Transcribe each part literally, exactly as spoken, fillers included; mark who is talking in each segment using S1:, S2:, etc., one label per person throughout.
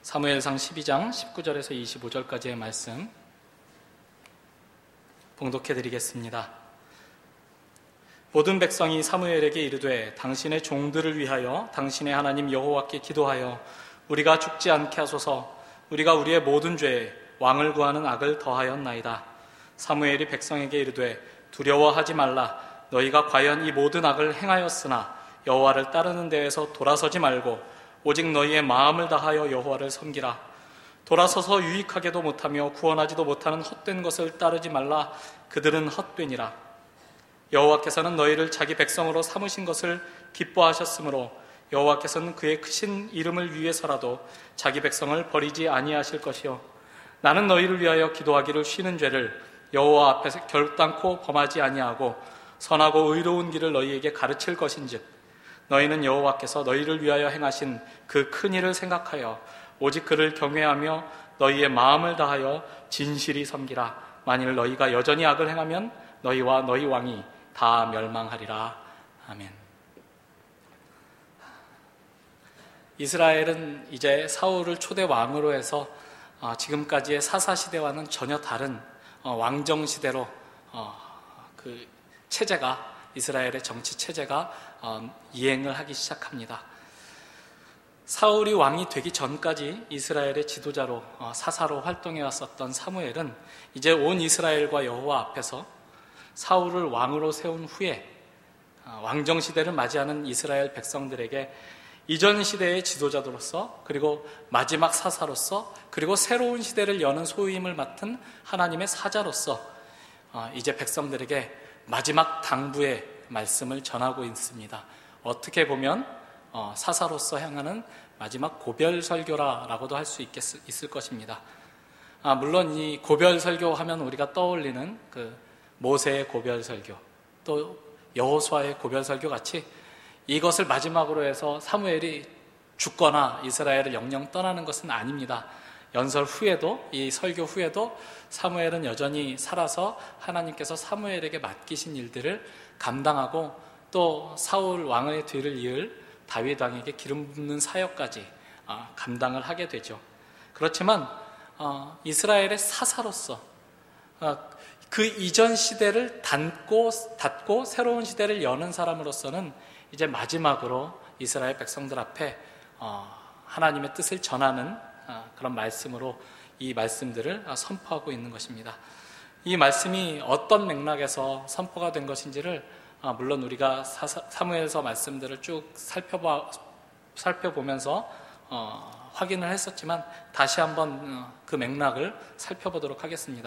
S1: 사무엘상 십이 장 십구 절에서 이십오 절까지의 말씀 봉독해 드리겠습니다. 모든 백성이 사무엘에게 이르되 당신의 종들을 위하여 당신의 하나님 여호와께 기도하여 우리가 죽지 않게 하소서. 우리가 우리의 모든 죄에 왕을 구하는 악을 더하였나이다. 사무엘이 백성에게 이르되 두려워하지 말라. 너희가 과연 이 모든 악을 행하였으나 여호와를 따르는 데에서 돌아서지 말고 오직 너희의 마음을 다하여 여호와를 섬기라. 돌아서서 유익하게도 못하며 구원하지도 못하는 헛된 것을 따르지 말라. 그들은 헛되니라. 여호와께서는 너희를 자기 백성으로 삼으신 것을 기뻐하셨으므로 여호와께서는 그의 크신 이름을 위해서라도 자기 백성을 버리지 아니하실 것이요 나는 너희를 위하여 기도하기를 쉬는 죄를 여호와 앞에서 결단코 범하지 아니하고 선하고 의로운 길을 너희에게 가르칠 것인즉 너희는 여호와께서 너희를 위하여 행하신 그 큰 일을 생각하여 오직 그를 경외하며 너희의 마음을 다하여 진실이 섬기라. 만일 너희가 여전히 악을 행하면 너희와 너희 왕이 다 멸망하리라. 아멘. 이스라엘은 이제 사울을 초대 왕으로 해서 지금까지의 사사시대와는 전혀 다른 왕정시대로 그 체제가 이스라엘의 정치 체제가 이행을 하기 시작합니다. 사울이 왕이 되기 전까지 이스라엘의 지도자로 사사로 활동해 왔었던 사무엘은 이제 온 이스라엘과 여호와 앞에서 사울을 왕으로 세운 후에 왕정시대를 맞이하는 이스라엘 백성들에게 이전 시대의 지도자로서 그리고 마지막 사사로서 그리고 새로운 시대를 여는 소임을 맡은 하나님의 사자로서 이제 백성들에게 마지막 당부의 말씀을 전하고 있습니다. 어떻게 보면 사사로서 향하는 마지막 고별 설교라고도 할 수 있을 것입니다. 아, 물론 이 고별 설교 하면 우리가 떠올리는 그 모세의 고별 설교, 또 여호수아의 고별 설교 같이 이것을 마지막으로 해서 사무엘이 죽거나 이스라엘을 영영 떠나는 것은 아닙니다. 연설 후에도, 이 설교 후에도 사무엘은 여전히 살아서 하나님께서 사무엘에게 맡기신 일들을 감당하고 또 사울 왕의 뒤를 이을 다윗 왕에게 기름 붓는 사역까지 감당을 하게 되죠. 그렇지만 이스라엘의 사사로서 그 이전 시대를 닫고, 닫고 새로운 시대를 여는 사람으로서는 이제 마지막으로 이스라엘 백성들 앞에 하나님의 뜻을 전하는 그런 말씀으로 이 말씀들을 선포하고 있는 것입니다. 이 말씀이 어떤 맥락에서 선포가 된 것인지를 물론 우리가 사무엘서 말씀들을 쭉 살펴봐, 살펴보면서 어, 확인을 했었지만 다시 한번 그 맥락을 살펴보도록 하겠습니다.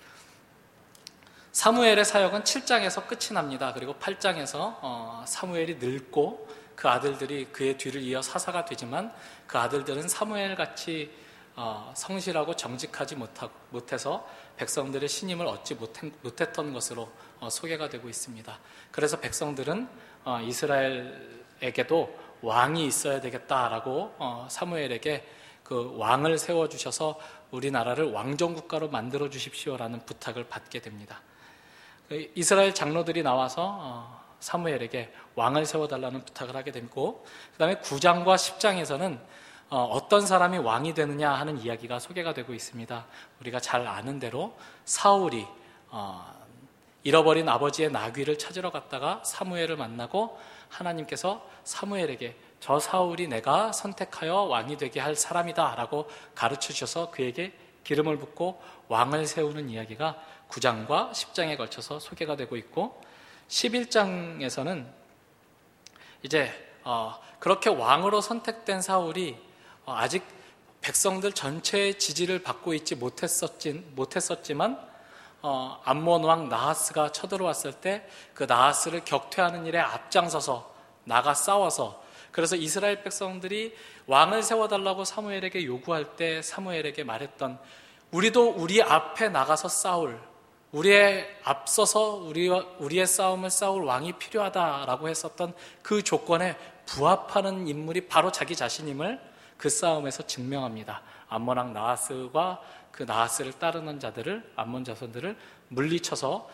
S1: 사무엘의 사역은 칠 장에서 끝이 납니다. 그리고 팔 장에서 어, 사무엘이 늙고 그 아들들이 그의 뒤를 이어 사사가 되지만 그 아들들은 사무엘같이 어, 성실하고 정직하지 못하고, 못해서 백성들의 신임을 얻지 못한, 못했던 것으로 어, 소개가 되고 있습니다. 그래서 백성들은 어, 이스라엘에게도 왕이 있어야 되겠다라고 어, 사무엘에게 그 왕을 세워주셔서 우리나라를 왕정국가로 만들어 주십시오라는 부탁을 받게 됩니다. 이스라엘 장로들이 나와서 어, 사무엘에게 왕을 세워달라는 부탁을 하게 되고, 그 다음에 구 장과 십 장에서는 어, 어떤 사람이 왕이 되느냐 하는 이야기가 소개가 되고 있습니다. 우리가 잘 아는 대로 사울이 어, 잃어버린 아버지의 나귀를 찾으러 갔다가 사무엘을 만나고 하나님께서 사무엘에게 저 사울이 내가 선택하여 왕이 되게 할 사람이다 라고 가르쳐 주셔서 그에게 기름을 붓고 왕을 세우는 이야기가 구 장과 십 장에 걸쳐서 소개가 되고 있고, 십일 장에서는 이제 어, 그렇게 왕으로 선택된 사울이 어, 아직 백성들 전체의 지지를 받고 있지 못했었지, 못했었지만 어, 암몬 왕 나하스가 쳐들어왔을 때 그 나하스를 격퇴하는 일에 앞장서서 나가 싸워서, 그래서 이스라엘 백성들이 왕을 세워달라고 사무엘에게 요구할 때 사무엘에게 말했던, 우리도 우리 앞에 나가서 싸울, 우리의 앞서서 우리와, 우리의 싸움을 싸울 왕이 필요하다라고 했었던 그 조건에 부합하는 인물이 바로 자기 자신임을 그 싸움에서 증명합니다. 암몬 왕 나하스와 그 나하스를 따르는 자들을, 암몬 자손들을 물리쳐서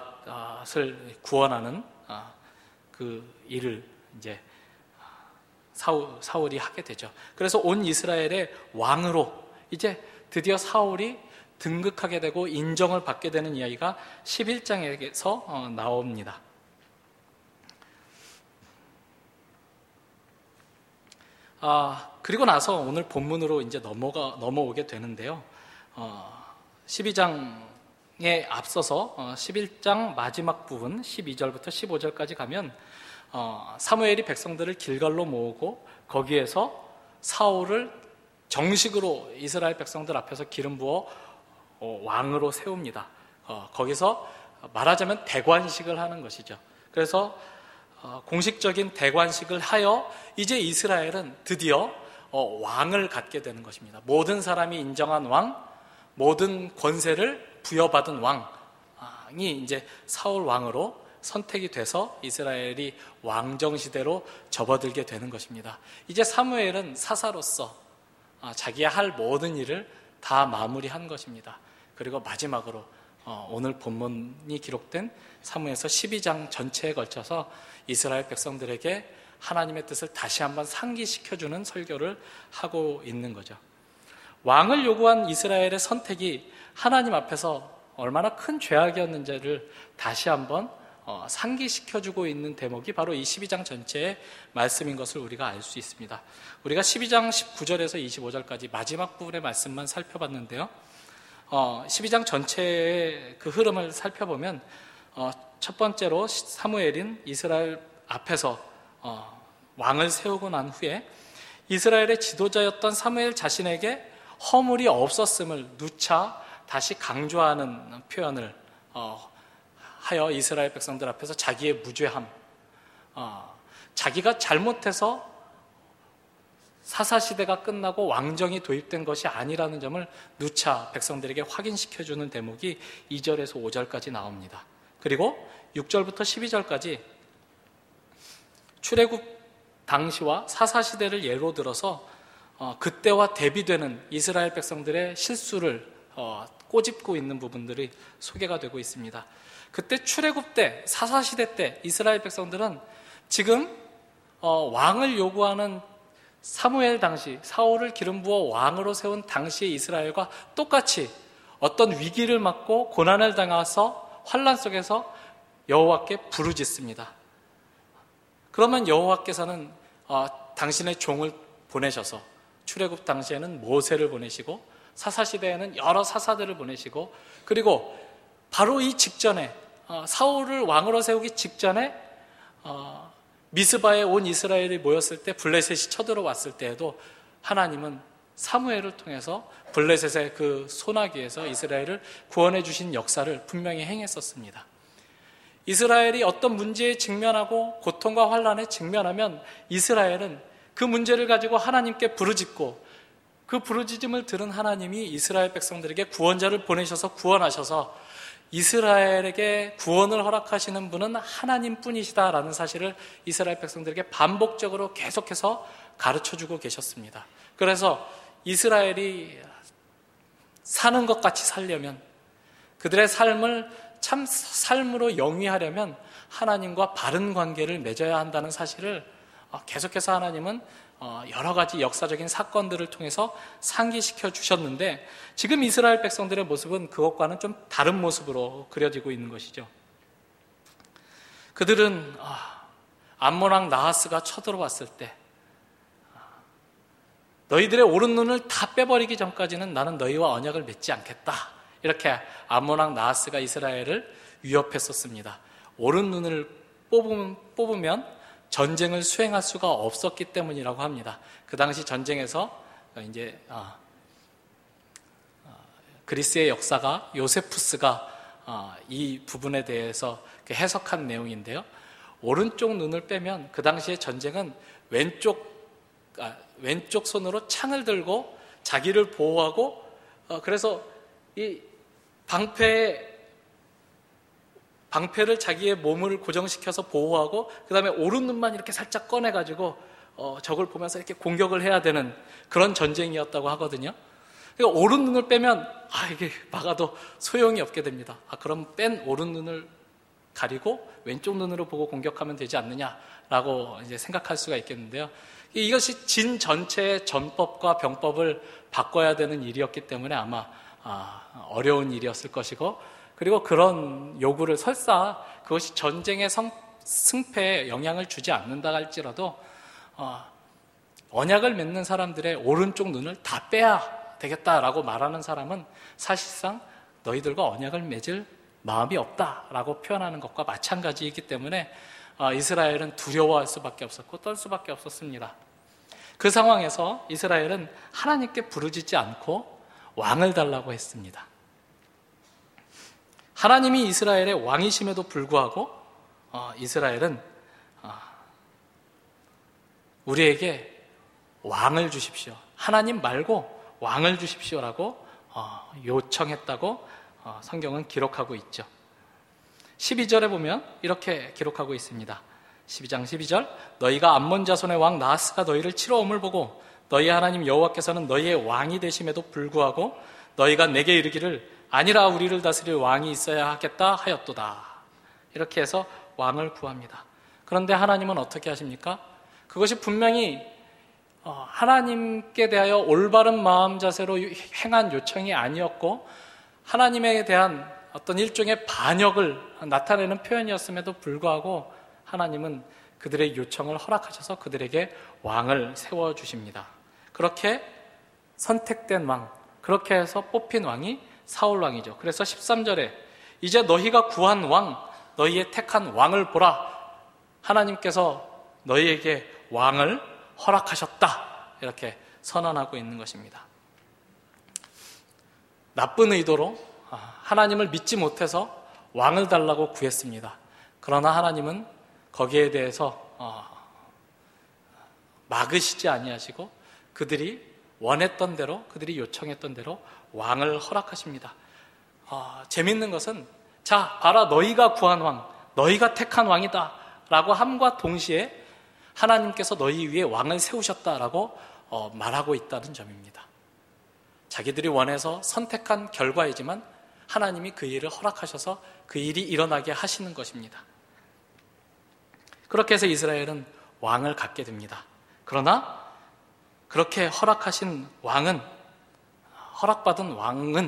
S1: 길르앗을 구원하는 그 일을 이제 사울, 사울이 하게 되죠. 그래서 온 이스라엘의 왕으로 이제 드디어 사울이 등극하게 되고 인정을 받게 되는 이야기가 십일 장에서 어, 나옵니다. 아, 그리고 나서 오늘 본문으로 이제 넘어가, 넘어오게 되는데요. 어, 십이 장에 앞서서 어, 십일 장 마지막 부분 십이 절부터 십오 절까지 가면 어, 사무엘이 백성들을 길갈로 모으고 거기에서 사울을 정식으로 이스라엘 백성들 앞에서 기름 부어 어, 왕으로 세웁니다. 어, 거기서 말하자면 대관식을 하는 것이죠. 그래서 어, 공식적인 대관식을 하여 이제 이스라엘은 드디어 어, 왕을 갖게 되는 것입니다. 모든 사람이 인정한 왕, 모든 권세를 부여받은 왕이 이제 사울 왕으로 선택이 돼서 이스라엘이 왕정시대로 접어들게 되는 것입니다. 이제 사무엘은 사사로서 어, 자기가 할 모든 일을 다 마무리한 것입니다. 그리고 마지막으로 어, 오늘 본문이 기록된 사무엘서 십이 장 전체에 걸쳐서 이스라엘 백성들에게 하나님의 뜻을 다시 한번 상기시켜주는 설교를 하고 있는 거죠. 왕을 요구한 이스라엘의 선택이 하나님 앞에서 얼마나 큰 죄악이었는지를 다시 한번 어, 상기시켜주고 있는 대목이 바로 이 십이 장 전체의 말씀인 것을 우리가 알 수 있습니다. 우리가 십이 장 십구 절에서 이십오 절까지 마지막 부분의 말씀만 살펴봤는데요. 어, 십이 장 전체의 그 흐름을 살펴보면 어, 첫 번째로 사무엘인 이스라엘 앞에서 어, 왕을 세우고 난 후에 이스라엘의 지도자였던 사무엘 자신에게 허물이 없었음을 누차 다시 강조하는 표현을 어, 하여 이스라엘 백성들 앞에서 자기의 무죄함, 어, 자기가 잘못해서 사사시대가 끝나고 왕정이 도입된 것이 아니라는 점을 누차 백성들에게 확인시켜주는 대목이 이 절에서 오 절까지 나옵니다. 그리고 육 절부터 십이 절까지 출애굽 당시와 사사시대를 예로 들어서 어, 그때와 대비되는 이스라엘 백성들의 실수를 어, 꼬집고 있는 부분들이 소개가 되고 있습니다. 그때 출애굽 때, 사사시대 때 이스라엘 백성들은 지금 어, 왕을 요구하는 사무엘 당시 사울을 기름 부어 왕으로 세운 당시의 이스라엘과 똑같이 어떤 위기를 맞고 고난을 당해서 환난 속에서 여호와께 부르짖습니다. 그러면 여호와께서는 어, 당신의 종을 보내셔서 출애굽 당시에는 모세를 보내시고 사사시대에는 여러 사사들을 보내시고 그리고 바로 이 직전에 어, 사울을 왕으로 세우기 직전에 어, 미스바에 온 이스라엘이 모였을 때 블레셋이 쳐들어왔을 때에도 하나님은 사무엘을 통해서 블레셋의 그 소나기에서 이스라엘을 구원해 주신 역사를 분명히 행했었습니다. 이스라엘이 어떤 문제에 직면하고 고통과 환난에 직면하면 이스라엘은 그 문제를 가지고 하나님께 부르짖고 그 부르짖음을 들은 하나님이 이스라엘 백성들에게 구원자를 보내셔서 구원하셔서 이스라엘에게 구원을 허락하시는 분은 하나님뿐이시다라는 사실을 이스라엘 백성들에게 반복적으로 계속해서 가르쳐주고 계셨습니다. 그래서 이스라엘이 사는 것 같이 살려면 그들의 삶을 참 삶으로 영위하려면 하나님과 바른 관계를 맺어야 한다는 사실을 계속해서 하나님은 여러 가지 역사적인 사건들을 통해서 상기시켜 주셨는데 지금 이스라엘 백성들의 모습은 그것과는 좀 다른 모습으로 그려지고 있는 것이죠. 그들은 암몬 왕 나하스가 쳐들어왔을 때 너희들의 오른 눈을 다 빼버리기 전까지는 나는 너희와 언약을 맺지 않겠다. 이렇게 암몬 왕 나하스가 이스라엘을 위협했었습니다. 오른 눈을 뽑으면, 뽑으면 전쟁을 수행할 수가 없었기 때문이라고 합니다. 그 당시 전쟁에서 이제 아, 아, 그리스의 역사가 요세푸스가 아, 이 부분에 대해서 해석한 내용인데요. 오른쪽 눈을 빼면 그 당시의 전쟁은 왼쪽 아, 왼쪽 손으로 창을 들고 자기를 보호하고 어, 그래서 이 방패에 방패를 자기의 몸을 고정시켜서 보호하고 그 다음에 오른 눈만 이렇게 살짝 꺼내가지고 어, 적을 보면서 이렇게 공격을 해야 되는 그런 전쟁이었다고 하거든요. 그러니까 오른 눈을 빼면 아 이게 막아도 소용이 없게 됩니다. 아 그럼 뺀 오른 눈을 가리고 왼쪽 눈으로 보고 공격하면 되지 않느냐라고 이제 생각할 수가 있겠는데요. 이것이 진 전체의 전법과 병법을 바꿔야 되는 일이었기 때문에 아마 어려운 일이었을 것이고, 그리고 그런 요구를 설사 그것이 전쟁의 성, 승패에 영향을 주지 않는다 할지라도 언약을 맺는 사람들의 오른쪽 눈을 다 빼야 되겠다라고 말하는 사람은 사실상 너희들과 언약을 맺을 마음이 없다라고 표현하는 것과 마찬가지이기 때문에 이스라엘은 두려워할 수밖에 없었고 떨 수밖에 없었습니다. 그 상황에서 이스라엘은 하나님께 부르짖지 않고 왕을 달라고 했습니다. 하나님이 이스라엘의 왕이심에도 불구하고 이스라엘은 우리에게 왕을 주십시오, 하나님 말고 왕을 주십시오라고 요청했다고 성경은 기록하고 있죠. 십이 절에 보면 이렇게 기록하고 있습니다. 십이 장 십이 절, 너희가 암몬 자손의 왕 나하스가 너희를 치러 om을 보고 너희 하나님 여호와께서는 너희의 왕이 되심에도 불구하고 너희가 내게 이르기를 아니라 우리를 다스릴 왕이 있어야 하겠다 하였도다. 이렇게 해서 왕을 구합니다. 그런데 하나님은 어떻게 하십니까? 그것이 분명히 하나님께 대하여 올바른 마음 자세로 행한 요청이 아니었고 하나님에 대한 어떤 일종의 반역을 나타내는 표현이었음에도 불구하고 하나님은 그들의 요청을 허락하셔서 그들에게 왕을 세워주십니다. 그렇게 선택된 왕, 그렇게 해서 뽑힌 왕이 사울 왕이죠. 그래서 십삼 절에 이제 너희가 구한 왕, 너희의 택한 왕을 보라. 하나님께서 너희에게 왕을 허락하셨다. 이렇게 선언하고 있는 것입니다. 나쁜 의도로 하나님을 믿지 못해서 왕을 달라고 구했습니다. 그러나 하나님은 거기에 대해서 막으시지 아니하시고 그들이 원했던 대로, 그들이 요청했던 대로 왕을 허락하십니다. 어, 재밌는 것은 자, 봐라, 너희가 구한 왕, 너희가 택한 왕이다 라고 함과 동시에 하나님께서 너희 위에 왕을 세우셨다라고 어, 말하고 있다는 점입니다. 자기들이 원해서 선택한 결과이지만 하나님이 그 일을 허락하셔서 그 일이 일어나게 하시는 것입니다. 그렇게 해서 이스라엘은 왕을 갖게 됩니다. 그러나 그렇게 허락하신 왕은, 허락받은 왕은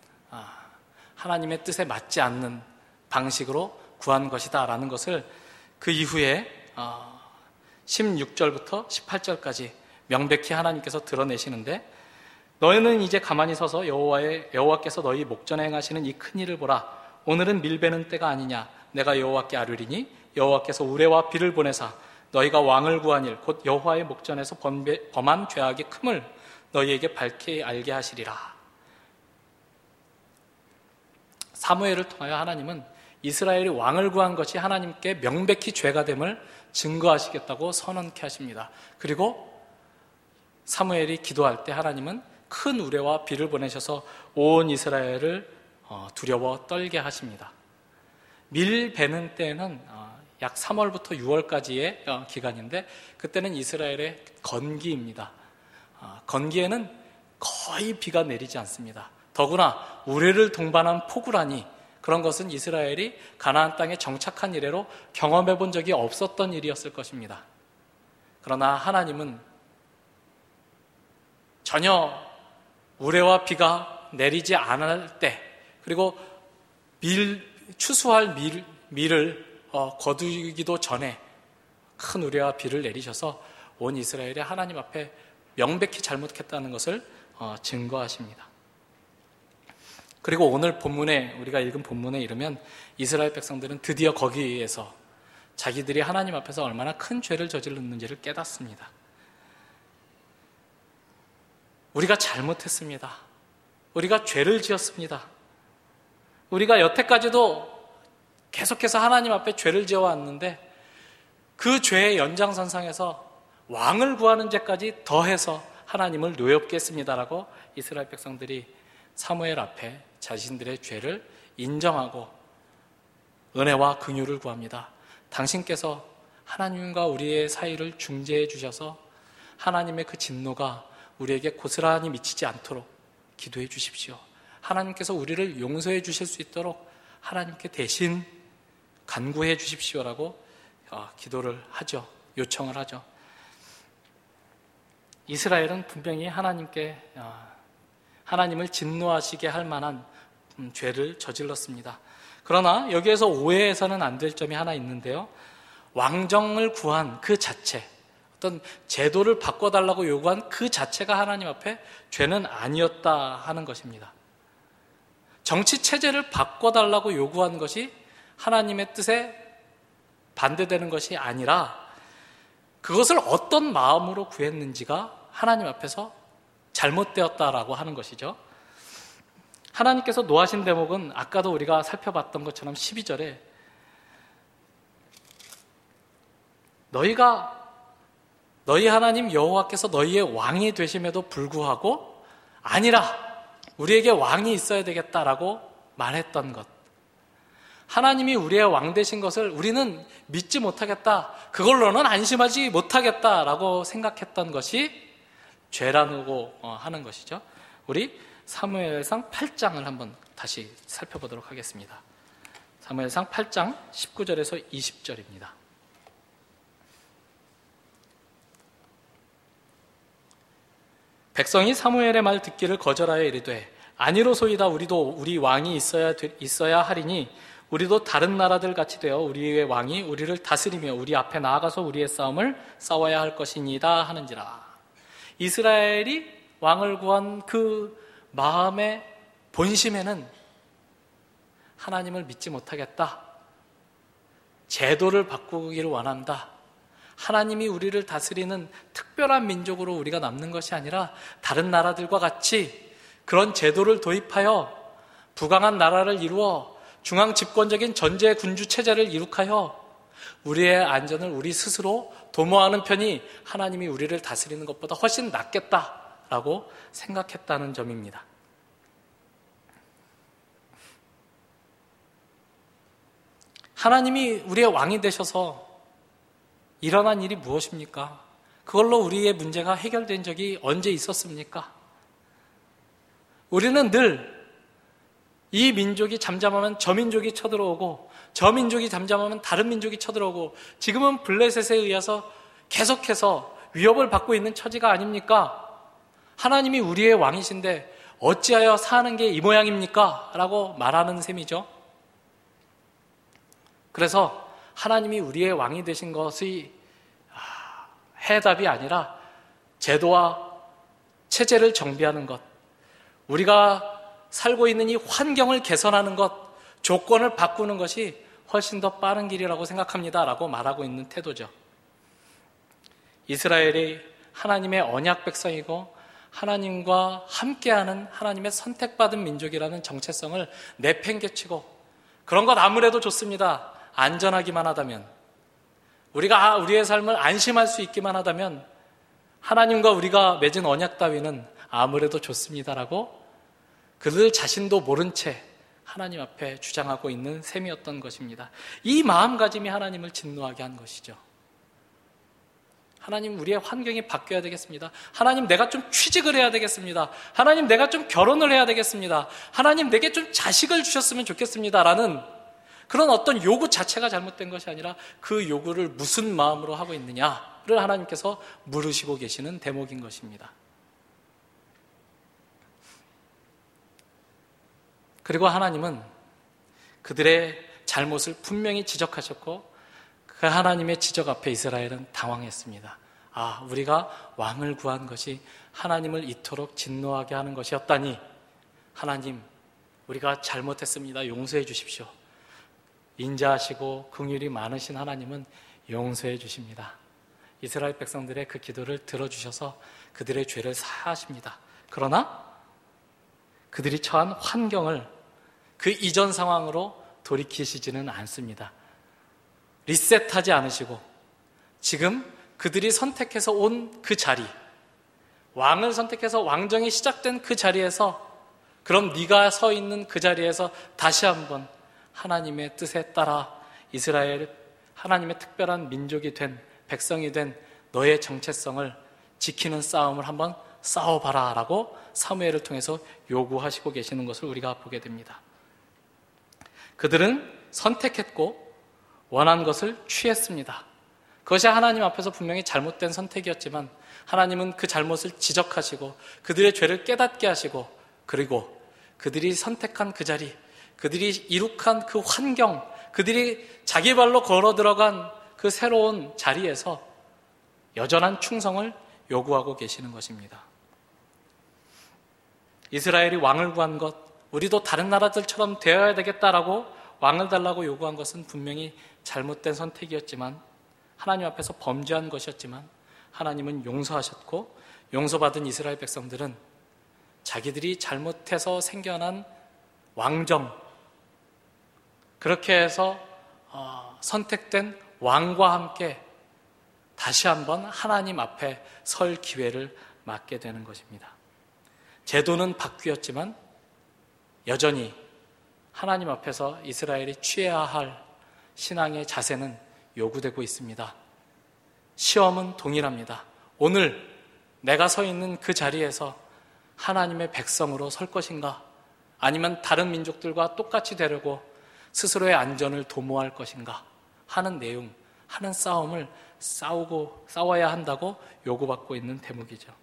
S1: 하나님의 뜻에 맞지 않는 방식으로 구한 것이다 라는 것을 그 이후에 십육 절부터 십팔 절까지 명백히 하나님께서 드러내시는데, 너희는 이제 가만히 서서 여호와의 여호와께서 너희 목전에 행하시는 이 큰 일을 보라. 오늘은 밀베는 때가 아니냐. 내가 여호와께 아뢰리니 여호와께서 우레와 비를 보내사 너희가 왕을 구한 일 곧 여호와의 목전에서 범배, 범한 죄악의 큼을 너희에게 밝히 알게 하시리라. 사무엘을 통하여 하나님은 이스라엘이 왕을 구한 것이 하나님께 명백히 죄가 됨을 증거하시겠다고 선언케 하십니다. 그리고 사무엘이 기도할 때 하나님은 큰 우레와 비를 보내셔서 온 이스라엘을 두려워 떨게 하십니다. 밀 베는 때는 약 삼월부터 유월까지의 기간인데 그때는 이스라엘의 건기입니다. 건기에는 거의 비가 내리지 않습니다. 더구나 우레를 동반한 폭우라니, 그런 것은 이스라엘이 가나안 땅에 정착한 이래로 경험해 본 적이 없었던 일이었을 것입니다. 그러나 하나님은 전혀 우레와 비가 내리지 않을 때, 그리고 밀, 추수할 밀, 밀을 어, 거두기도 전에 큰 우레와 비를 내리셔서 온 이스라엘이 하나님 앞에 명백히 잘못했다는 것을 어, 증거하십니다. 그리고 오늘 본문에, 우리가 읽은 본문에 이르면 이스라엘 백성들은 드디어 거기에서 자기들이 하나님 앞에서 얼마나 큰 죄를 저질렀는지를 깨닫습니다. 우리가 잘못했습니다. 우리가 죄를 지었습니다. 우리가 여태까지도 계속해서 하나님 앞에 죄를 지어왔는데 그 죄의 연장선상에서 왕을 구하는 죄까지 더해서 하나님을 노엽게 했습니다라고 이스라엘 백성들이 사무엘 앞에 자신들의 죄를 인정하고 은혜와 긍휼을 구합니다. 당신께서 하나님과 우리의 사이를 중재해 주셔서 하나님의 그 진노가 우리에게 고스란히 미치지 않도록 기도해 주십시오. 하나님께서 우리를 용서해 주실 수 있도록 하나님께 대신 간구해 주십시오라고 기도를 하죠. 요청을 하죠. 이스라엘은 분명히 하나님께 하나님을 진노하시게 할 만한 죄를 저질렀습니다. 그러나 여기에서 오해해서는 안 될 점이 하나 있는데요. 왕정을 구한 그 자체, 어떤 제도를 바꿔달라고 요구한 그 자체가 하나님 앞에 죄는 아니었다 하는 것입니다. 정치 체제를 바꿔달라고 요구한 것이 하나님의 뜻에 반대되는 것이 아니라 그것을 어떤 마음으로 구했는지가 하나님 앞에서 잘못되었다라고 하는 것이죠. 하나님께서 노하신 대목은 아까도 우리가 살펴봤던 것처럼 십이 절에 너희가 너희 하나님 여호와께서 너희의 왕이 되심에도 불구하고 아니라 우리에게 왕이 있어야 되겠다라고 말했던 것. 하나님이 우리의 왕 되신 것을 우리는 믿지 못하겠다, 그걸로는 안심하지 못하겠다라고 생각했던 것이 죄라고 하는 것이죠. 우리 사무엘상 팔 장을 한번 다시 살펴보도록 하겠습니다. 사무엘상 팔 장 십구 절에서 이십 절입니다. 백성이 사무엘의 말 듣기를 거절하여 이르되 아니로소이다. 우리도 우리 왕이 있어야, 있어야 하리니 우리도 다른 나라들 같이 되어 우리의 왕이 우리를 다스리며 우리 앞에 나아가서 우리의 싸움을 싸워야 할 것이니이다 하는지라. 이스라엘이 왕을 구한 그 마음의 본심에는 하나님을 믿지 못하겠다, 제도를 바꾸기를 원한다, 하나님이 우리를 다스리는 특별한 민족으로 우리가 남는 것이 아니라 다른 나라들과 같이 그런 제도를 도입하여 부강한 나라를 이루어 중앙 집권적인 전제 군주 체제를 이룩하여 우리의 안전을 우리 스스로 도모하는 편이 하나님이 우리를 다스리는 것보다 훨씬 낫겠다라고 생각했다는 점입니다. 하나님이 우리의 왕이 되셔서 일어난 일이 무엇입니까? 그걸로 우리의 문제가 해결된 적이 언제 있었습니까? 우리는 늘 이 민족이 잠잠하면 저 민족이 쳐들어오고 저 민족이 잠잠하면 다른 민족이 쳐들어오고 지금은 블레셋에 의해서 계속해서 위협을 받고 있는 처지가 아닙니까? 하나님이 우리의 왕이신데 어찌하여 사는 게 이 모양입니까? 라고 말하는 셈이죠. 그래서 하나님이 우리의 왕이 되신 것이 해답이 아니라 제도와 체제를 정비하는 것, 우리가 살고 있는 이 환경을 개선하는 것, 조건을 바꾸는 것이 훨씬 더 빠른 길이라고 생각합니다 라고 말하고 있는 태도죠. 이스라엘이 하나님의 언약 백성이고 하나님과 함께하는 하나님의 선택받은 민족이라는 정체성을 내팽개치고, 그런 것 아무래도 좋습니다. 안전하기만 하다면, 우리가 우리의 삶을 안심할 수 있기만 하다면 하나님과 우리가 맺은 언약 따위는 아무래도 좋습니다라고 그들 자신도 모른 채 하나님 앞에 주장하고 있는 셈이었던 것입니다. 이 마음가짐이 하나님을 진노하게 한 것이죠. 하나님, 우리의 환경이 바뀌어야 되겠습니다. 하나님, 내가 좀 취직을 해야 되겠습니다. 하나님, 내가 좀 결혼을 해야 되겠습니다. 하나님, 내게 좀 자식을 주셨으면 좋겠습니다 라는 그런 어떤 요구 자체가 잘못된 것이 아니라 그 요구를 무슨 마음으로 하고 있느냐를 하나님께서 물으시고 계시는 대목인 것입니다. 그리고 하나님은 그들의 잘못을 분명히 지적하셨고 그 하나님의 지적 앞에 이스라엘은 당황했습니다. 아, 우리가 왕을 구한 것이 하나님을 이토록 진노하게 하는 것이었다니, 하나님, 우리가 잘못했습니다. 용서해 주십시오. 인자하시고 긍휼이 많으신 하나님은 용서해 주십니다. 이스라엘 백성들의 그 기도를 들어주셔서 그들의 죄를 사하십니다. 그러나 그들이 처한 환경을 그 이전 상황으로 돌이키시지는 않습니다. 리셋하지 않으시고 지금 그들이 선택해서 온 그 자리, 왕을 선택해서 왕정이 시작된 그 자리에서, 그럼 네가 서 있는 그 자리에서 다시 한번 하나님의 뜻에 따라 이스라엘, 하나님의 특별한 민족이 된, 백성이 된 너의 정체성을 지키는 싸움을 한번 싸워봐라 라고 사무엘을 통해서 요구하시고 계시는 것을 우리가 보게 됩니다. 그들은 선택했고 원한 것을 취했습니다. 그것이 하나님 앞에서 분명히 잘못된 선택이었지만 하나님은 그 잘못을 지적하시고 그들의 죄를 깨닫게 하시고 그리고 그들이 선택한 그 자리, 그들이 이룩한 그 환경, 그들이 자기 발로 걸어 들어간 그 새로운 자리에서 여전한 충성을 요구하고 계시는 것입니다. 이스라엘이 왕을 구한 것, 우리도 다른 나라들처럼 되어야 되겠다라고 왕을 달라고 요구한 것은 분명히 잘못된 선택이었지만, 하나님 앞에서 범죄한 것이었지만 하나님은 용서하셨고, 용서받은 이스라엘 백성들은 자기들이 잘못해서 생겨난 왕정, 그렇게 해서 어, 선택된 왕과 함께 다시 한번 하나님 앞에 설 기회를 맞게 되는 것입니다. 제도는 바뀌었지만 여전히 하나님 앞에서 이스라엘이 취해야 할 신앙의 자세는 요구되고 있습니다. 시험은 동일합니다. 오늘 내가 서 있는 그 자리에서 하나님의 백성으로 설 것인가? 아니면 다른 민족들과 똑같이 되려고 스스로의 안전을 도모할 것인가? 하는 내용, 하는 싸움을 싸우고 싸워야 한다고 요구받고 있는 대목이죠.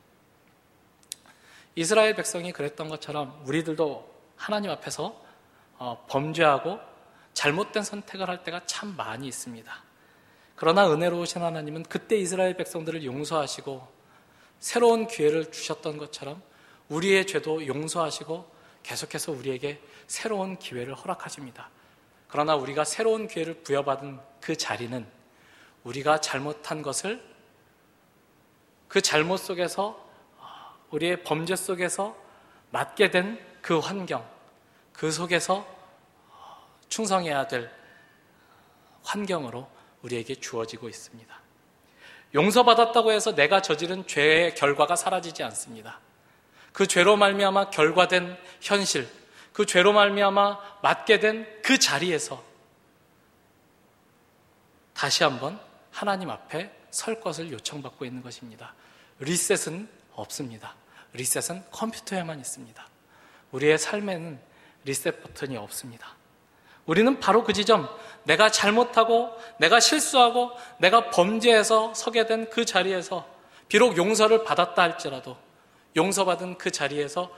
S1: 이스라엘 백성이 그랬던 것처럼 우리들도 하나님 앞에서 범죄하고 잘못된 선택을 할 때가 참 많이 있습니다. 그러나 은혜로우신 하나님은 그때 이스라엘 백성들을 용서하시고 새로운 기회를 주셨던 것처럼 우리의 죄도 용서하시고 계속해서 우리에게 새로운 기회를 허락하십니다. 그러나 우리가 새로운 기회를 부여받은 그 자리는 우리가 잘못한 것을 그 잘못 속에서, 우리의 범죄 속에서 맞게 된 그 환경, 그 속에서 충성해야 될 환경으로 우리에게 주어지고 있습니다. 용서받았다고 해서 내가 저지른 죄의 결과가 사라지지 않습니다. 그 죄로 말미암아 결과된 현실, 그 죄로 말미암아 맞게 된 그 자리에서 다시 한번 하나님 앞에 설 것을 요청받고 있는 것입니다. 리셋은 없습니다. 리셋은 컴퓨터에만 있습니다. 우리의 삶에는 리셋 버튼이 없습니다. 우리는 바로 그 지점, 내가 잘못하고 내가 실수하고 내가 범죄해서 서게 된 그 자리에서 비록 용서를 받았다 할지라도 용서받은 그 자리에서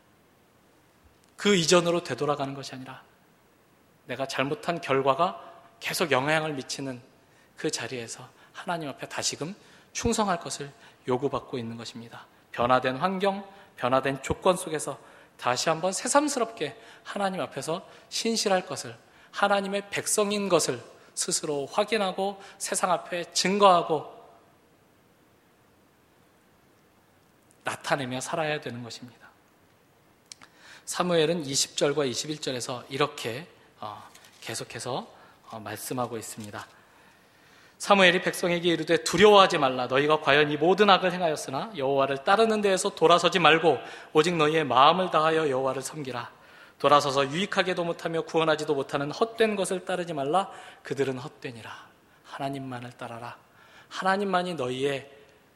S1: 그 이전으로 되돌아가는 것이 아니라 내가 잘못한 결과가 계속 영향을 미치는 그 자리에서 하나님 앞에 다시금 충성할 것을 요구받고 있는 것입니다. 변화된 환경, 변화된 조건 속에서 다시 한번 새삼스럽게 하나님 앞에서 신실할 것을, 하나님의 백성인 것을 스스로 확인하고 세상 앞에 증거하고 나타내며 살아야 되는 것입니다. 사무엘은 이십 절과 이십일 절에서 이렇게 계속해서 말씀하고 있습니다. 사무엘이 백성에게 이르되 두려워하지 말라. 너희가 과연 이 모든 악을 행하였으나 여호와를 따르는 데에서 돌아서지 말고 오직 너희의 마음을 다하여 여호와를 섬기라. 돌아서서 유익하게도 못하며 구원하지도 못하는 헛된 것을 따르지 말라. 그들은 헛되니라. 하나님만을 따라라. 하나님만이 너희의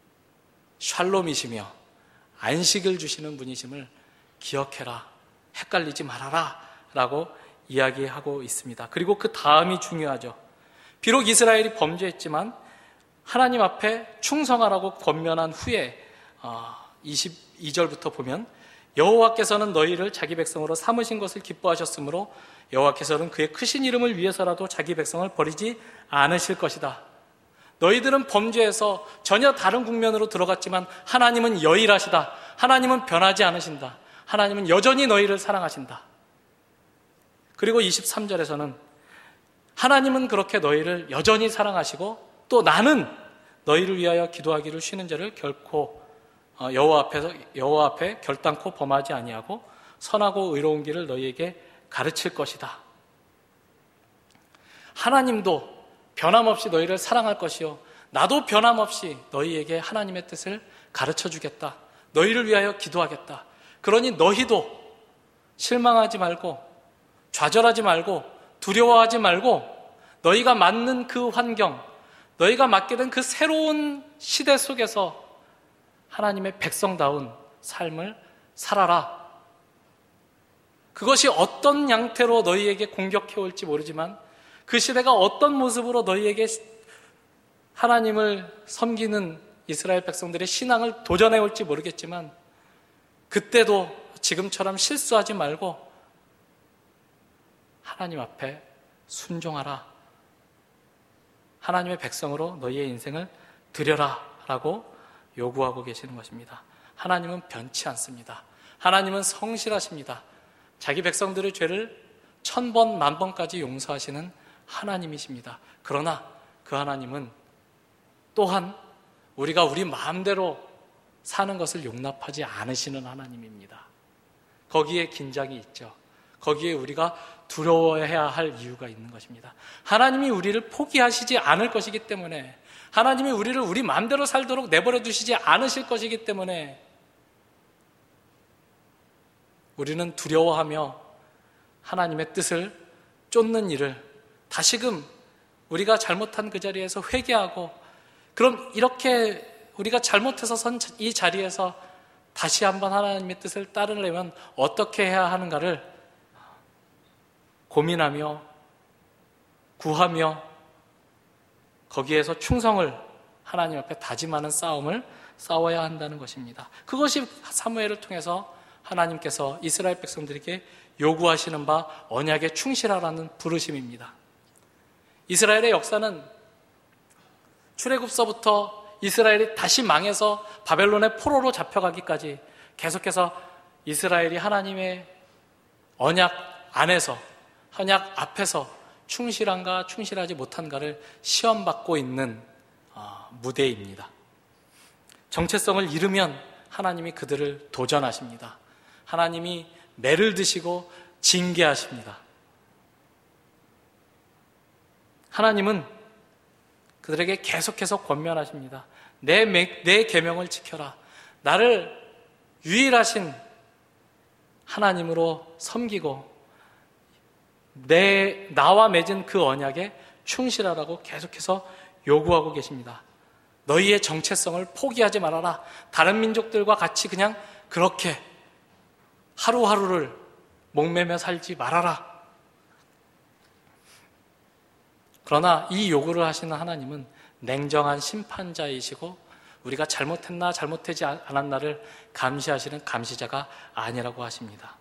S1: 샬롬이시며 안식을 주시는 분이심을 기억해라. 헷갈리지 말아라 라고 이야기하고 있습니다. 그리고 그 다음이 중요하죠. 비록 이스라엘이 범죄했지만 하나님 앞에 충성하라고 권면한 후에 이십이 절부터 보면 여호와께서는 너희를 자기 백성으로 삼으신 것을 기뻐하셨으므로 여호와께서는 그의 크신 이름을 위해서라도 자기 백성을 버리지 않으실 것이다. 너희들은 범죄해서 전혀 다른 국면으로 들어갔지만 하나님은 여일하시다. 하나님은 변하지 않으신다. 하나님은 여전히 너희를 사랑하신다. 그리고 이십삼 절에서는 하나님은 그렇게 너희를 여전히 사랑하시고 또 나는 너희를 위하여 기도하기를 쉬는 자를 결코 여호와 앞에서 여호와 앞에 결단코 범하지 아니하고 선하고 의로운 길을 너희에게 가르칠 것이다. 하나님도 변함없이 너희를 사랑할 것이요 나도 변함없이 너희에게 하나님의 뜻을 가르쳐 주겠다. 너희를 위하여 기도하겠다. 그러니 너희도 실망하지 말고 좌절하지 말고 두려워하지 말고 너희가 맞는 그 환경, 너희가 맞게 된 그 새로운 시대 속에서 하나님의 백성다운 삶을 살아라. 그것이 어떤 양태로 너희에게 공격해 올지 모르지만 그 시대가 어떤 모습으로 너희에게 하나님을 섬기는 이스라엘 백성들의 신앙을 도전해 올지 모르겠지만 그때도 지금처럼 실수하지 말고 하나님 앞에 순종하라. 하나님의 백성으로 너희의 인생을 드려라 라고 요구하고 계시는 것입니다. 하나님은 변치 않습니다. 하나님은 성실하십니다. 자기 백성들의 죄를 천 번, 만 번까지 용서하시는 하나님이십니다. 그러나 그 하나님은 또한 우리가 우리 마음대로 사는 것을 용납하지 않으시는 하나님입니다. 거기에 긴장이 있죠. 거기에 우리가 두려워해야 할 이유가 있는 것입니다. 하나님이 우리를 포기하시지 않을 것이기 때문에, 하나님이 우리를 우리 마음대로 살도록 내버려 두시지 않으실 것이기 때문에 우리는 두려워하며 하나님의 뜻을 쫓는 일을 다시금 우리가 잘못한 그 자리에서 회개하고, 그럼 이렇게 우리가 잘못해서 선 이 자리에서 다시 한번 하나님의 뜻을 따르려면 어떻게 해야 하는가를 고민하며 구하며 거기에서 충성을 하나님 앞에 다짐하는 싸움을 싸워야 한다는 것입니다. 그것이 사무엘을 통해서 하나님께서 이스라엘 백성들에게 요구하시는 바 언약에 충실하라는 부르심입니다. 이스라엘의 역사는 출애굽서부터 이스라엘이 다시 망해서 바벨론의 포로로 잡혀가기까지 계속해서 이스라엘이 하나님의 언약 안에서, 언약 앞에서 충실한가 충실하지 못한가를 시험받고 있는 무대입니다. 정체성을 잃으면 하나님이 그들을 도전하십니다. 하나님이 매를 드시고 징계하십니다. 하나님은 그들에게 계속해서 권면하십니다. 내, 내 계명을 지켜라. 나를 유일하신 하나님으로 섬기고 내, 나와 맺은 그 언약에 충실하라고 계속해서 요구하고 계십니다. 너희의 정체성을 포기하지 말아라. 다른 민족들과 같이 그냥 그렇게 하루하루를 목매며 살지 말아라. 그러나 이 요구를 하시는 하나님은 냉정한 심판자이시고 우리가 잘못했나 잘못하지 않았나를 감시하시는 감시자가 아니라고 하십니다.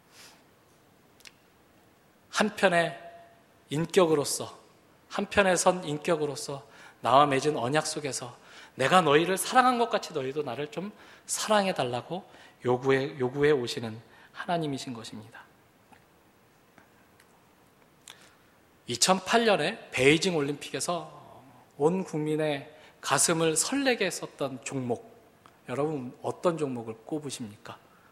S1: 한편의 인격으로서, 한편에 선 인격으로서 나와 맺은 언약 속에서 내가 너희를 사랑한 것 같이 너희도 나를 좀 사랑해달라고 요구해, 요구해 오시는 하나님이신 것입니다. 이천팔 년에 베이징 올림픽에서 온 국민의 가슴을 설레게 했었던 종목, 여러분 어떤 종목을 꼽으십니까?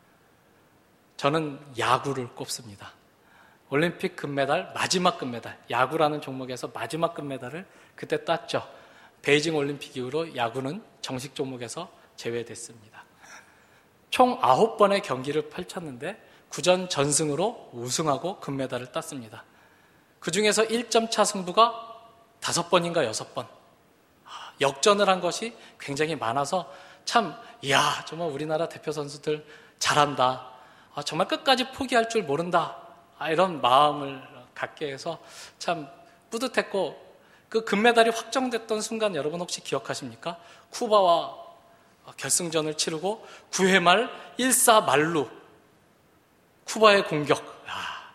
S1: 저는 야구를 꼽습니다. 올림픽 금메달, 마지막 금메달, 야구라는 종목에서 마지막 금메달을 그때 땄죠. 베이징 올림픽 이후로 야구는 정식 종목에서 제외됐습니다. 총 아홉 번의 경기를 펼쳤는데 구전 전승으로 우승하고 금메달을 땄습니다. 그 중에서 일 점 차 승부가 다섯 번인가 여섯 번. 역전을 한 것이 굉장히 많아서 참, 이야, 정말 우리나라 대표 선수들 잘한다. 아, 정말 끝까지 포기할 줄 모른다. 아, 이런 마음을 갖게 해서 참 뿌듯했고, 그 금메달이 확정됐던 순간 여러분 혹시 기억하십니까? 쿠바와 결승전을 치르고 구 회 말 일 사 만루 쿠바의 공격. 야,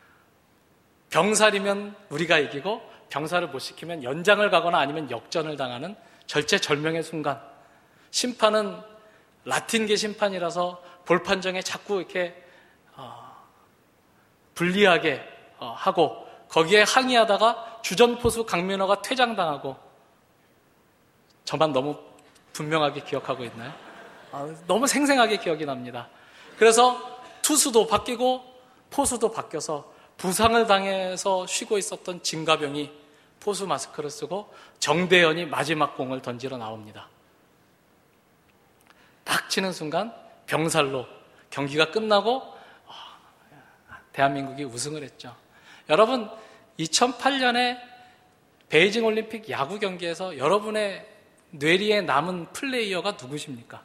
S1: 병살이면 우리가 이기고 병살을 못 시키면 연장을 가거나 아니면 역전을 당하는 절체절명의 순간. 심판은 라틴계 심판이라서 볼 판정에 자꾸 이렇게 어, 불리하게 어, 하고 거기에 항의하다가 주전포수 강민호가 퇴장당하고, 저만 너무 분명하게 기억하고 있나요? 아, 너무 생생하게 기억이 납니다. 그래서 투수도 바뀌고 포수도 바뀌어서 부상을 당해서 쉬고 있었던 진가병이 포수 마스크를 쓰고 정대현이 마지막 공을 던지러 나옵니다. 딱 치는 순간 병살로 경기가 끝나고 대한민국이 우승을 했죠. 여러분, 이천팔 년에 베이징 올림픽 야구 경기에서 여러분의 뇌리에 남은 플레이어가 누구십니까?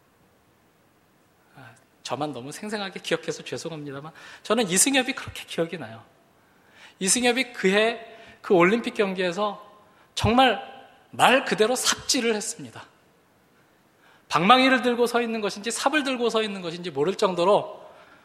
S1: 아, 저만 너무 생생하게 기억해서 죄송합니다만 저는 이승엽이 그렇게 기억이 나요. 이승엽이 그해 그 올림픽 경기에서 정말 말 그대로 삽질을 했습니다. 방망이를 들고 서 있는 것인지 삽을 들고 서 있는 것인지 모를 정도로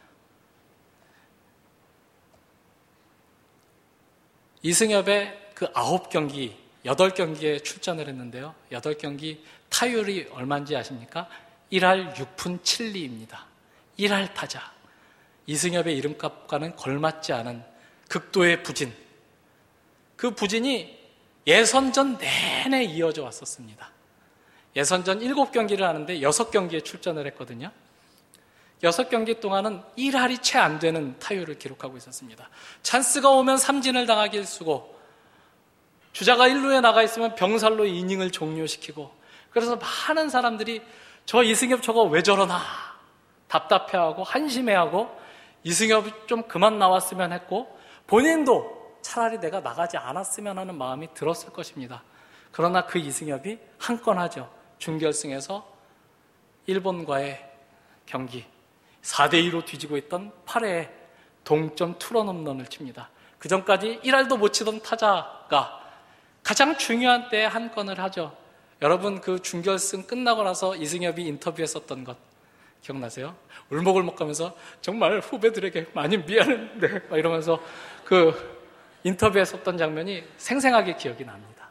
S1: 이승엽의 그 아홉 경기, 여덟 경기에 출전을 했는데요. 여덟 경기 타율이 얼마인지 아십니까? 일 할 육 푼 칠 리입니다. 일 할 타자. 이승엽의 이름값과는 걸맞지 않은 극도의 부진. 그 부진이 예선전 내내 이어져 왔었습니다. 예선전 일곱 경기를 하는데 여섯 경기에 출전을 했거든요. 여섯 경기 동안은 일 할이 채 안 되는 타율을 기록하고 있었습니다. 찬스가 오면 삼진을 당하기 일쑤고 주자가 일 루에 나가 있으면 병살로 이닝을 종료시키고, 그래서 많은 사람들이 저 이승엽 저거 왜 저러나 답답해하고 한심해하고 이승엽이 좀 그만 나왔으면 했고 본인도 차라리 내가 나가지 않았으면 하는 마음이 들었을 것입니다. 그러나 그 이승엽이 한 건 하죠. 준결승에서 일본과의 경기 사 대 이로 뒤지고 있던 팔 회에 동점 투런 홈런을 칩니다. 그 전까지 일 할도 못 치던 타자가 가장 중요한 때에 한 건을 하죠. 여러분, 그 준결승 끝나고 나서 이승엽이 인터뷰했었던 것 기억나세요? 울먹울먹 하면서 정말 후배들에게 많이 미안했는데 막 이러면서 그 인터뷰했었던 장면이 생생하게 기억이 납니다.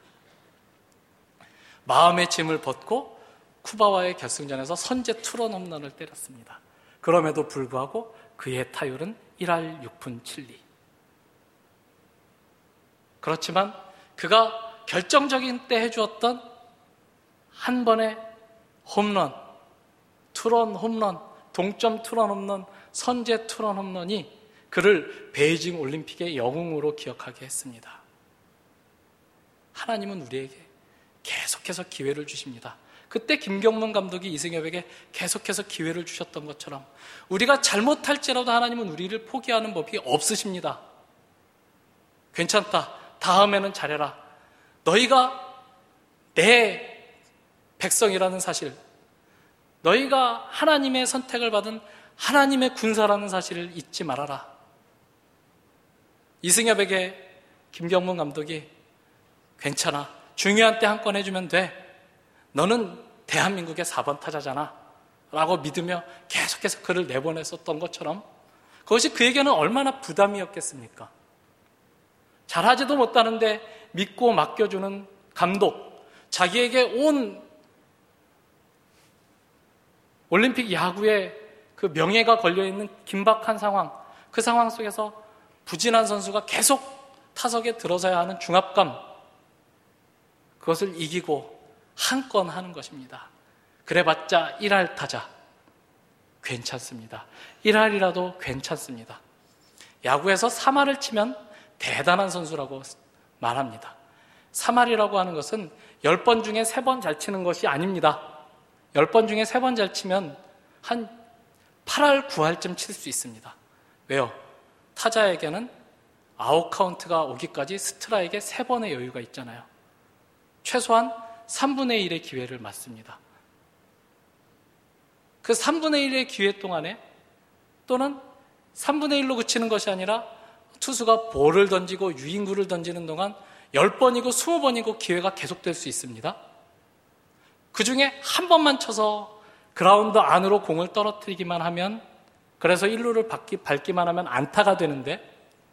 S1: 마음의 짐을 벗고 쿠바와의 결승전에서 선제 투런 홈런을 때렸습니다. 그럼에도 불구하고 그의 타율은 일 할 육 푼 칠 리. 그렇지만 그가 결정적인 때 해주었던 한 번의 홈런, 투런 홈런, 동점 투런 홈런, 선제 투런 홈런이 그를 베이징 올림픽의 영웅으로 기억하게 했습니다. 하나님은 우리에게 계속해서 기회를 주십니다. 그때 김경문 감독이 이승엽에게 계속해서 기회를 주셨던 것처럼 우리가 잘못할지라도 하나님은 우리를 포기하는 법이 없으십니다. 괜찮다. 다음에는 잘해라. 너희가 내 백성이라는 사실, 너희가 하나님의 선택을 받은 하나님의 군사라는 사실을 잊지 말아라. 이승엽에게 김경문 감독이 괜찮아. 중요한 때 한 건 해주면 돼. 너는 대한민국의 사 번 타자잖아. 라고 믿으며 계속해서 그를 내보냈었던 것처럼 그것이 그에게는 얼마나 부담이었겠습니까? 잘하지도 못하는데 믿고 맡겨주는 감독, 자기에게 온 올림픽 야구의 그 명예가 걸려있는 긴박한 상황, 그 상황 속에서 부진한 선수가 계속 타석에 들어서야 하는 중압감, 그것을 이기고 한 건 하는 것입니다. 그래봤자 일 할 타자. 괜찮습니다. 일 할이라도 괜찮습니다. 야구에서 삼 할을 치면 대단한 선수라고 말합니다. 삼 할이라고 하는 것은 십 번 중에 세 번 잘 치는 것이 아닙니다. 십 번 중에 세 번 잘 치면 한 팔 할, 구 할쯤 칠 수 있습니다. 왜요? 타자에게는 아웃 카운트가 오기까지 스트라이크에 세 번의 여유가 있잖아요. 최소한 삼분의 일의 기회를 맞습니다. 그 삼분의 일의 기회 동안에 또는 삼분의 일로 그치는 것이 아니라 투수가 볼을 던지고 유인구를 던지는 동안 십 번이고 이십 번이고 기회가 계속될 수 있습니다. 그 중에 한 번만 쳐서 그라운드 안으로 공을 떨어뜨리기만 하면, 그래서 일 루를 밟기만 하면 안타가 되는데,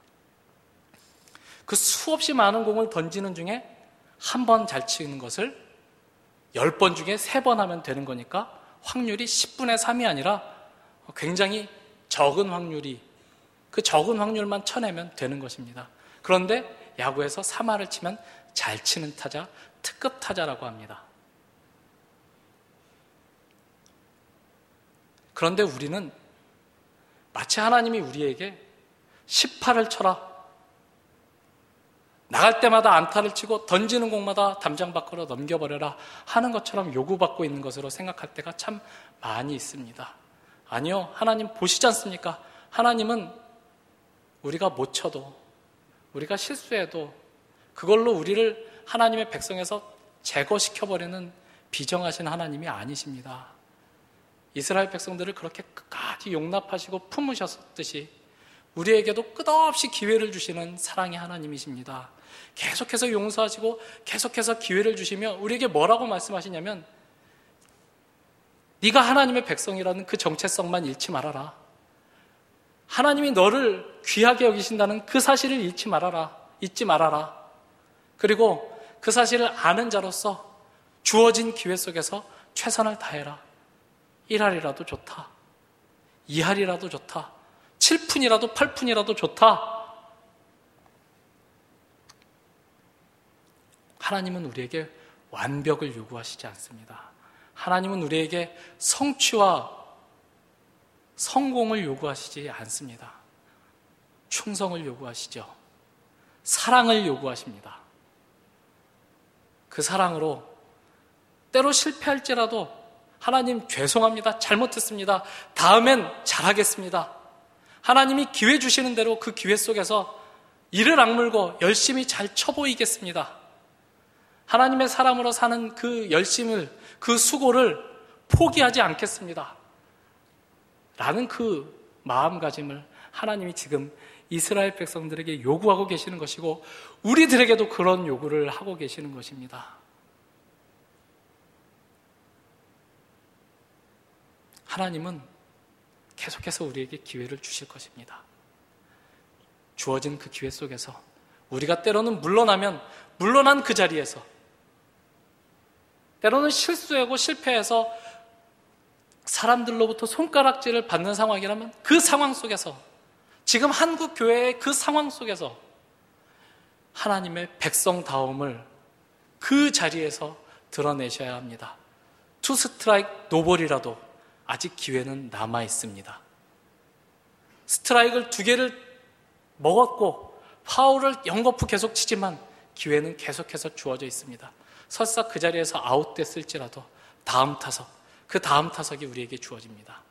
S1: 그 수없이 많은 공을 던지는 중에 한 번 잘 치는 것을 십 번 중에 세 번 하면 되는 거니까 확률이 십분의 삼이 아니라 굉장히 적은 확률이, 그 적은 확률만 쳐내면 되는 것입니다. 그런데 야구에서 삼 할을 치면 잘 치는 타자, 특급 타자라고 합니다. 그런데 우리는 마치 하나님이 우리에게 십 할을 쳐라, 나갈 때마다 안타를 치고 던지는 공마다 담장 밖으로 넘겨버려라 하는 것처럼 요구받고 있는 것으로 생각할 때가 참 많이 있습니다. 아니요, 하나님 보시지 않습니까? 하나님은 우리가 못 쳐도, 우리가 실수해도 그걸로 우리를 하나님의 백성에서 제거시켜버리는 비정하신 하나님이 아니십니다. 이스라엘 백성들을 그렇게 끝까지 용납하시고 품으셨듯이 우리에게도 끝없이 기회를 주시는 사랑의 하나님이십니다. 계속해서 용서하시고 계속해서 기회를 주시며 우리에게 뭐라고 말씀하시냐면, 네가 하나님의 백성이라는 그 정체성만 잃지 말아라. 하나님이 너를 귀하게 여기신다는 그 사실을 잃지 말아라. 잊지 말아라. 그리고 그 사실을 아는 자로서 주어진 기회 속에서 최선을 다해라. 일 할이라도 좋다. 이 할이라도 좋다. 칠 푼이라도 팔 푼이라도 좋다. 하나님은 우리에게 완벽을 요구하시지 않습니다. 하나님은 우리에게 성취와 성공을 요구하시지 않습니다. 충성을 요구하시죠. 사랑을 요구하십니다. 그 사랑으로 때로 실패할지라도 하나님 죄송합니다. 잘못했습니다. 다음엔 잘하겠습니다. 하나님이 기회 주시는 대로 그 기회 속에서 이를 악물고 열심히 잘 쳐보이겠습니다. 하나님의 사람으로 사는 그 열심을, 그 수고를 포기하지 않겠습니다. 라는 그 마음가짐을 하나님이 지금 이스라엘 백성들에게 요구하고 계시는 것이고 우리들에게도 그런 요구를 하고 계시는 것입니다. 하나님은 계속해서 우리에게 기회를 주실 것입니다. 주어진 그 기회 속에서 우리가 때로는 물러나면 물러난 그 자리에서, 때로는 실수하고 실패해서 사람들로부터 손가락질을 받는 상황이라면 그 상황 속에서, 지금 한국 교회의 그 상황 속에서 하나님의 백성다움을 그 자리에서 드러내셔야 합니다. 투 스트라이크 노볼이라도 아직 기회는 남아 있습니다. 스트라이크를 두 개를 먹었고 파울을 연거푸 계속 치지만 기회는 계속해서 주어져 있습니다. 설사 그 자리에서 아웃됐을지라도 다음 타석, 그 다음 타석이 우리에게 주어집니다.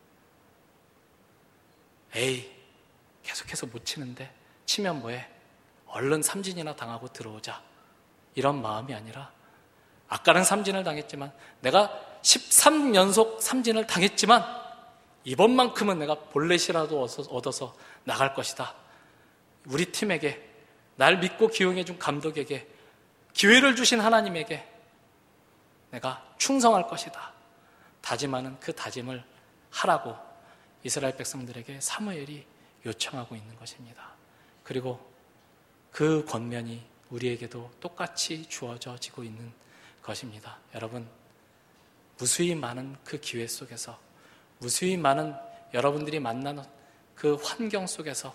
S1: 에이, 계속해서 못 치는데 치면 뭐해? 얼른 삼진이나 당하고 들어오자. 이런 마음이 아니라 아까는 삼진을 당했지만, 내가 십삼 연속 삼진을 당했지만 이번만큼은 내가 볼넷이라도 얻어서 나갈 것이다. 우리 팀에게, 날 믿고 기용해 준 감독에게, 기회를 주신 하나님에게 내가 충성할 것이다. 다짐하는 그 다짐을 하라고 이스라엘 백성들에게 사무엘이 요청하고 있는 것입니다. 그리고 그 권면이 우리에게도 똑같이 주어지고 있는 것입니다. 여러분, 무수히 많은 그 기회 속에서, 무수히 많은 여러분들이 만나는 그 환경 속에서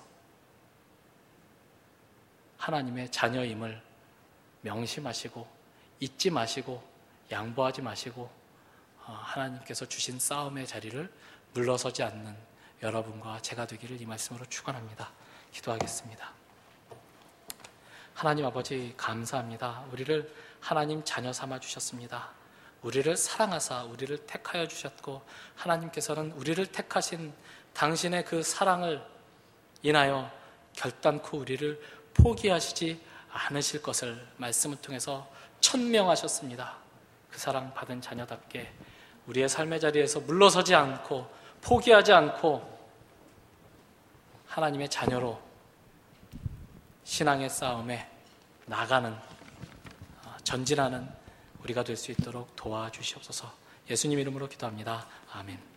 S1: 하나님의 자녀임을 명심하시고 잊지 마시고 양보하지 마시고 하나님께서 주신 싸움의 자리를 물러서지 않는 여러분과 제가 되기를 이 말씀으로 축원합니다. 기도하겠습니다. 하나님 아버지, 감사합니다. 우리를 하나님 자녀 삼아 주셨습니다. 우리를 사랑하사 우리를 택하여 주셨고, 하나님께서는 우리를 택하신 당신의 그 사랑을 인하여 결단코 우리를 포기하시지 않으실 것을 말씀을 통해서 천명하셨습니다. 그 사랑 받은 자녀답게 우리의 삶의 자리에서 물러서지 않고 포기하지 않고 하나님의 자녀로 신앙의 싸움에 나가는, 전진하는 우리가 될 수 있도록 도와주시옵소서. 예수님 이름으로 기도합니다. 아멘.